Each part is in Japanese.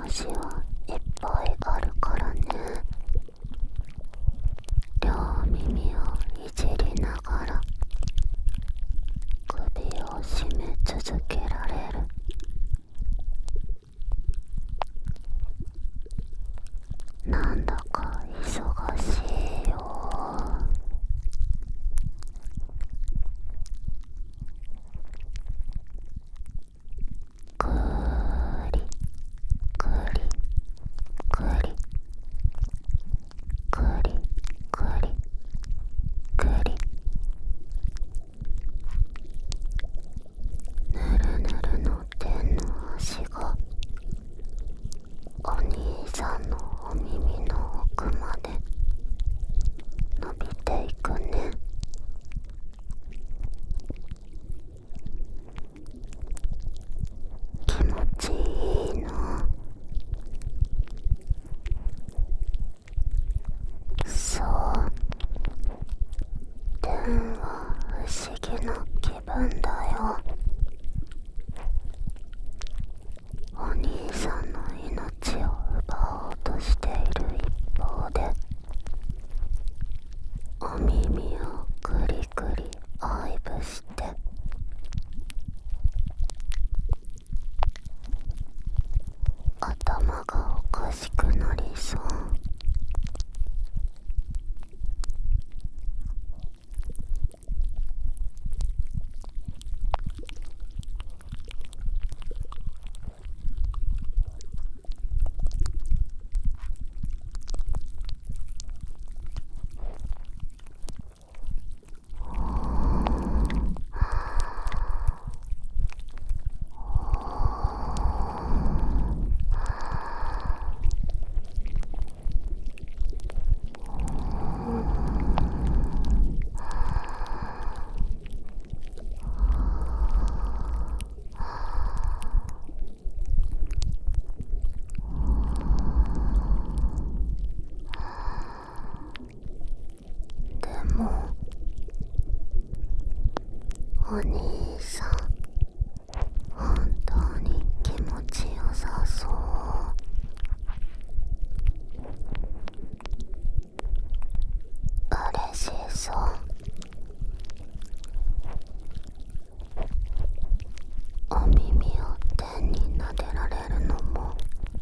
足はいっぱいあるからね。両耳をいじりながら首を絞め続けられる。なんだか忙しいよ。くりくりくりくりくりくり、ぬるぬるの手の足がお兄さんのお耳の奥まで伸びていくね。気持ちいいの。そう、天は不思議な気分だよ。お兄さんの命を奪おうとしている一方で、お耳をぐりぐり愛撫して頭がおかしくなりそう。でもお兄さん、本当に気持ちよさそう。嬉しそう。お耳を天に撫でられるのも、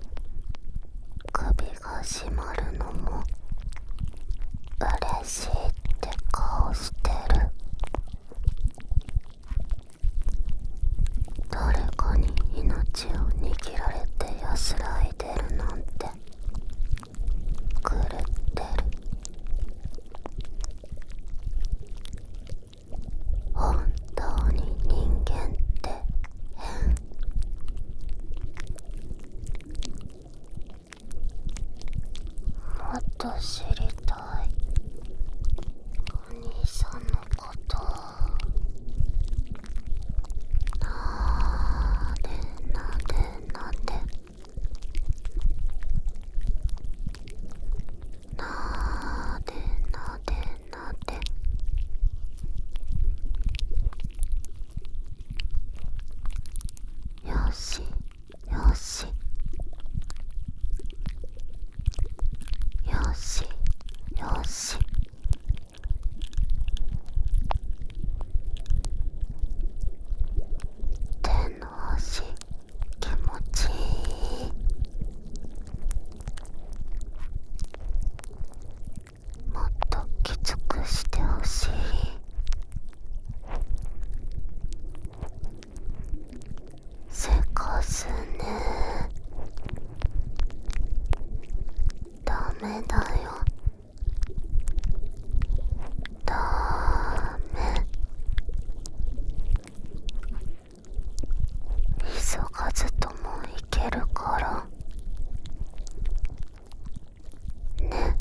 首が締まるのも嬉しいって顔してる。誰かに命を握られて安らいでるなんて狂ってる。本当に人間って変。もっと知りたい。お兄さんのこと。なでなでなでなでなでなで、よしよしよしよし。手の足気持ちいい。もっときつくしてほしい。せかすね。ダメだよ。ダメ。急がずともいけるからね。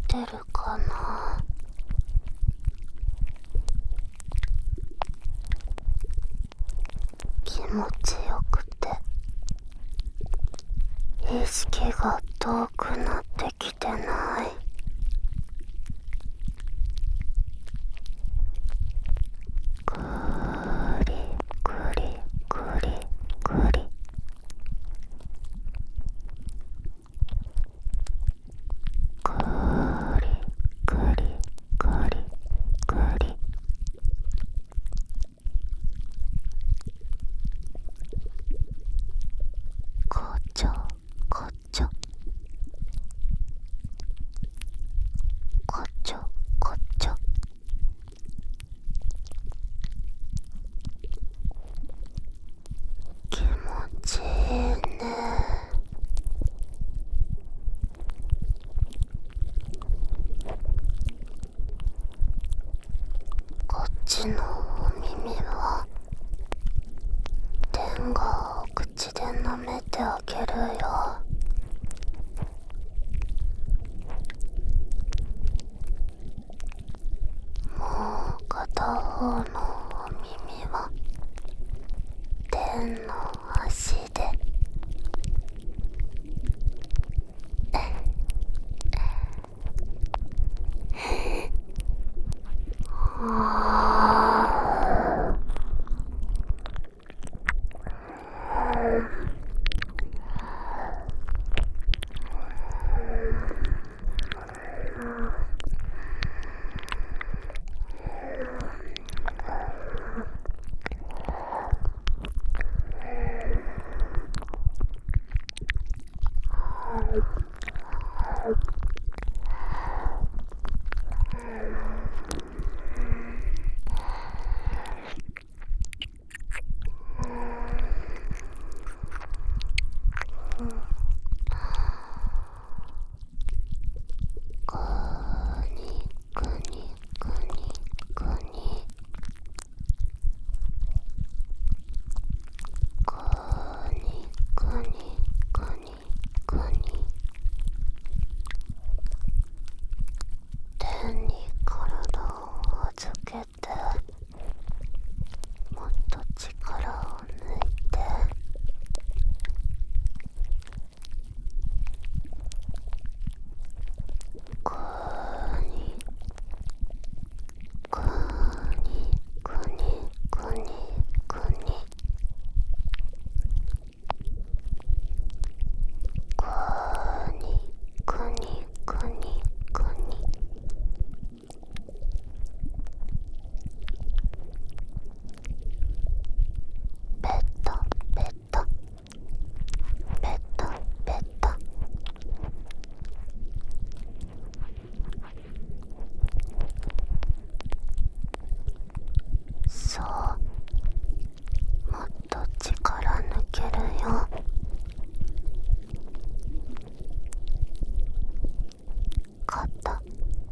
てるかな。気持ちよくて意識が遠くなってきてない。ぐりぐりぐりぐりぐりぐりぐりぐりこちょこちょこちょこちょ気持ちいいね。こっちのお耳は天がを口で舐めてあげるよ。もう片方のお耳は天の足で天に体を預けてもっと力を抜いてぐにぐにぐにぐにぐにぐにぐにぐにぐにペタペタペタペタそうもっと力抜けるよ。肩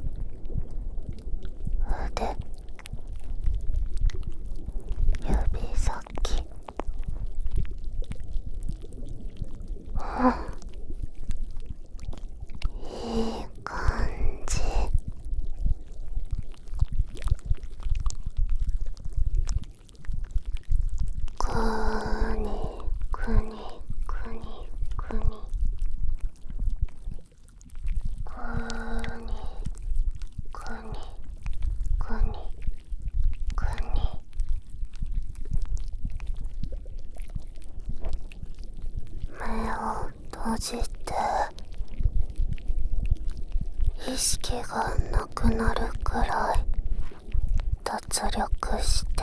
腕指先いい感じ。ぐにぐにぐにぐにぐにぐにぐにぐに目を閉じて意識がなくなるくらい脱力して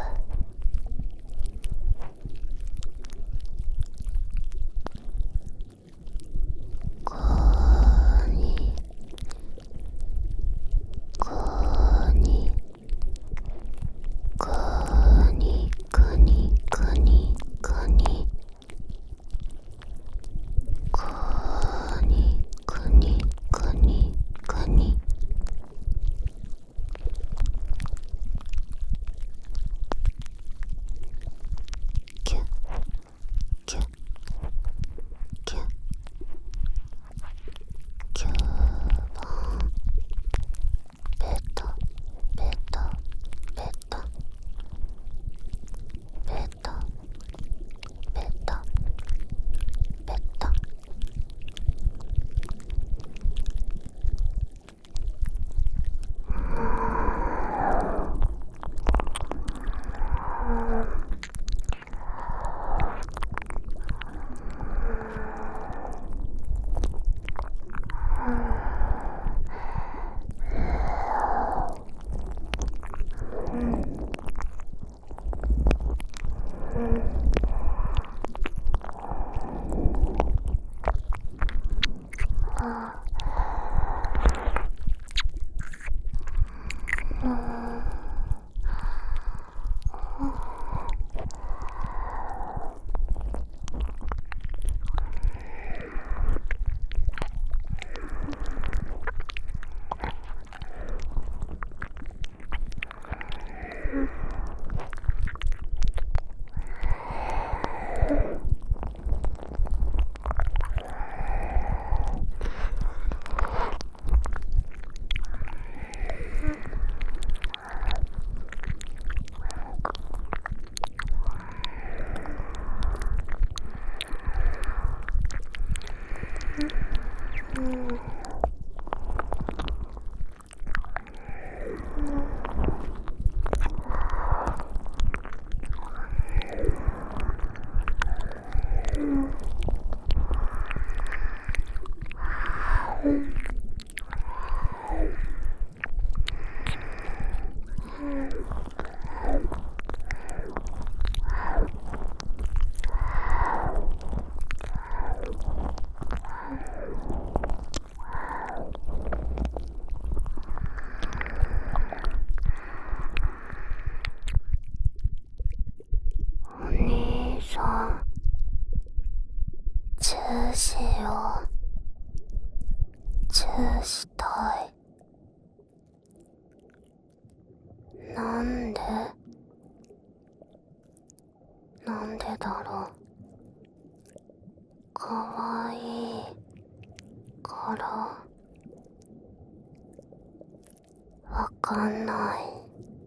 ぐにぐにぐにぐにぐにぐにぐにぐにぐにぐにしよう。チューしたい。なんでだろう。かわいいからわかんない。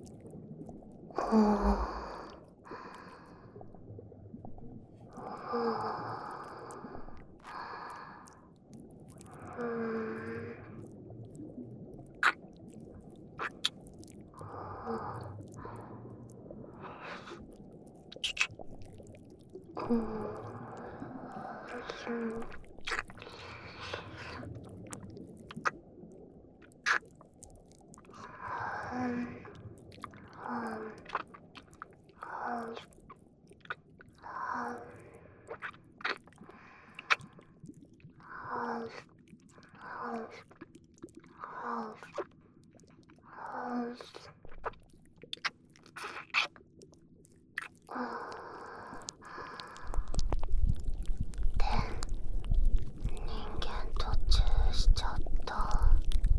人間途中しちゃった。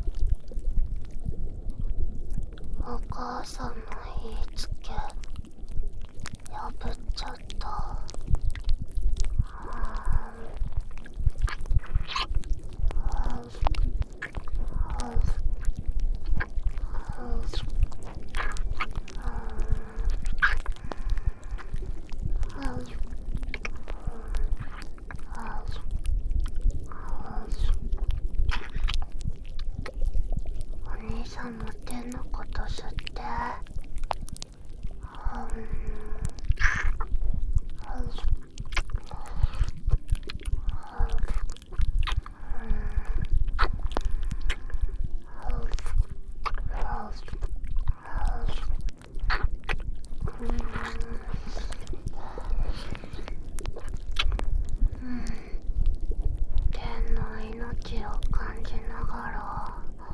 お母さんの言いつけ破っちゃった。お兄さんの手のこと知って。天の命を感じながら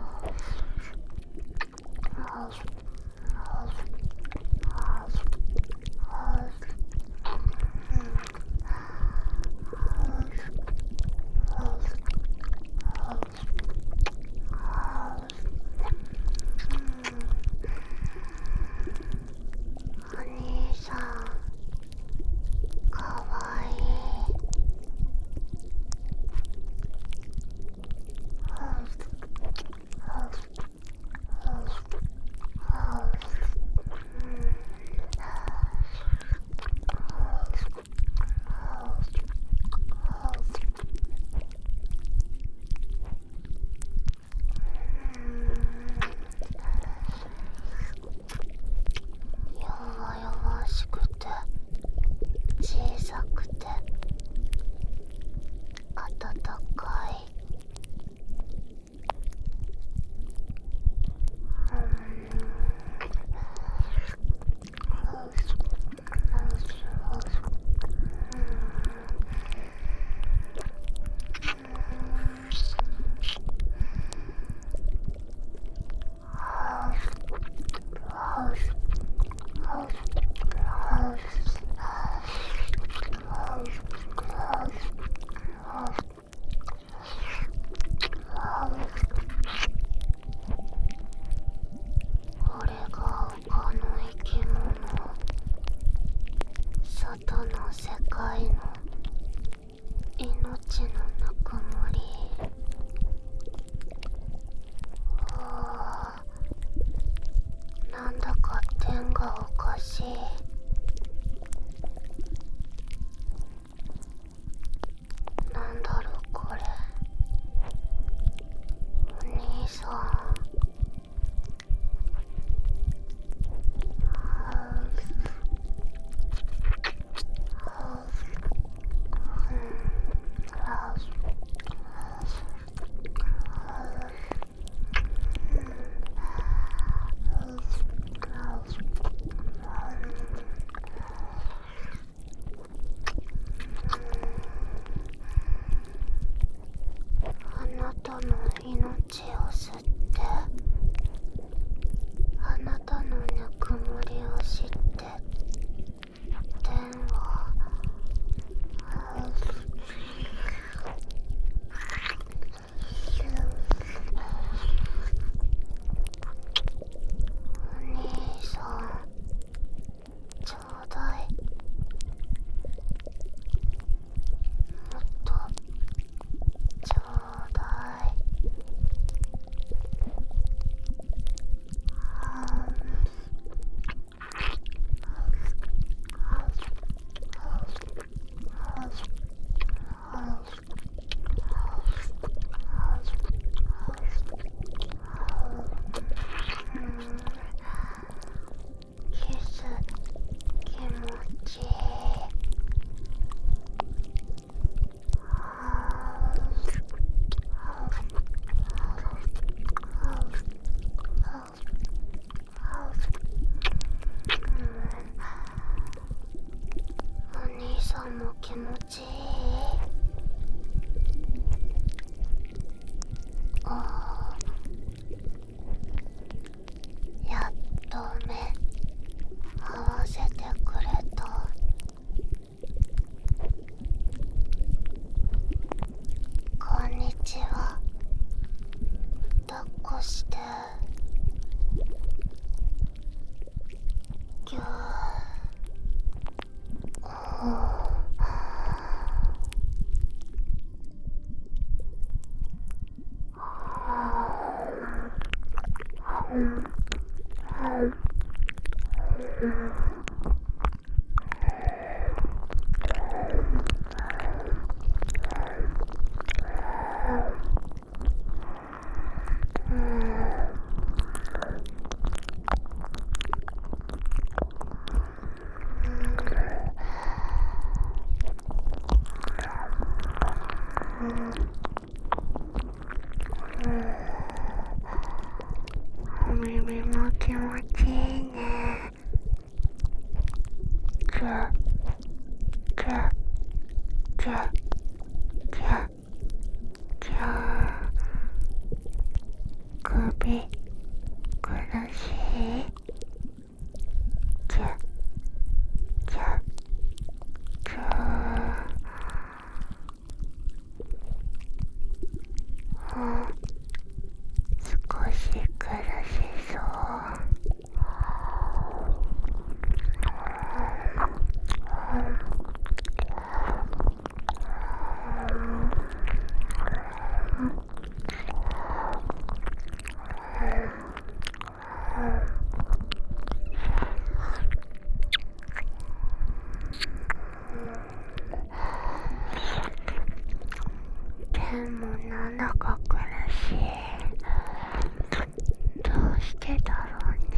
お兄さんかわいい。弱々しくて小さくて暖かい。これが他の生き物、外の世界の命のぬくもり。なんだか点がおかしい。なんだろうこれ。お兄さんぎゅー。お耳も気持ちいいね。キュキュキュキュキュ。首苦しい？キュキュキュ。少し苦しそう。でもなんだか苦しい。どうしてだろうね。